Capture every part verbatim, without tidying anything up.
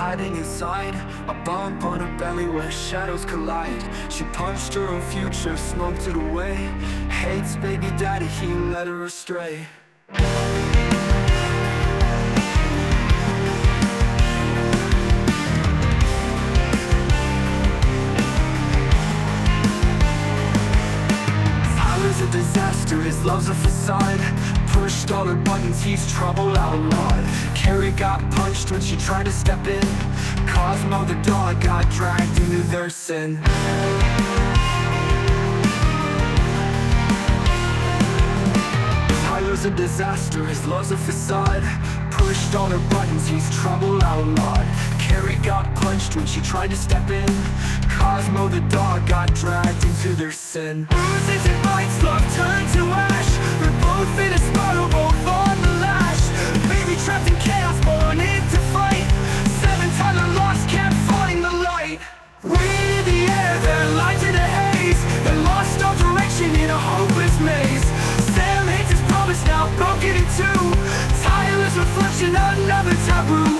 hiding inside, a bump on her belly where shadows collide. She punched her own future, smoked it away. Hates baby daddy, he led her astray. Tyler's a disaster, his love's a facade. Pushed all her buttons, he's trouble outlawed. Carrie got punched when she tried to step in. Cosmo the dog got dragged into their sin. Tyler's a disaster, his love's a facade. Pushed all her buttons, he's trouble outlawed. Carrie got punched when she tried to step in. Cosmo the dog got dragged into their sin. Bruises and bites, love turned to ash. We're both in a spiral, both on the lash. Baby trapped in chaos, born into fight. Seven Tyler lost, can't find the light. Weight in the air, they're light in a haze. They lost all direction in a hopeless maze. Sam hates his promise, now broken in two. Tyler's reflection, another taboo.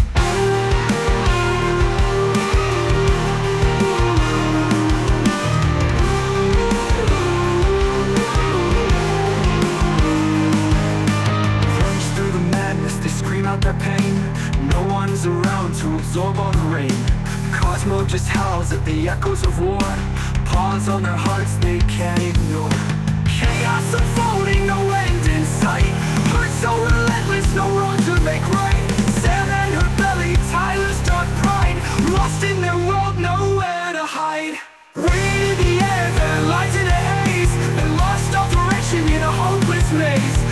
Their pain, no one's around to absorb all the rain. Cosmo just howls at the echoes of war. Pawns on their hearts they can't ignore. Chaos unfolding, no end in sight. Hurt so relentless, no road to make right. Sam and her belly, Tyler's dark pride. Lost in their world, nowhere to hide. Weight in the air, their lives in a haze. They lost all direction in a hopeless maze.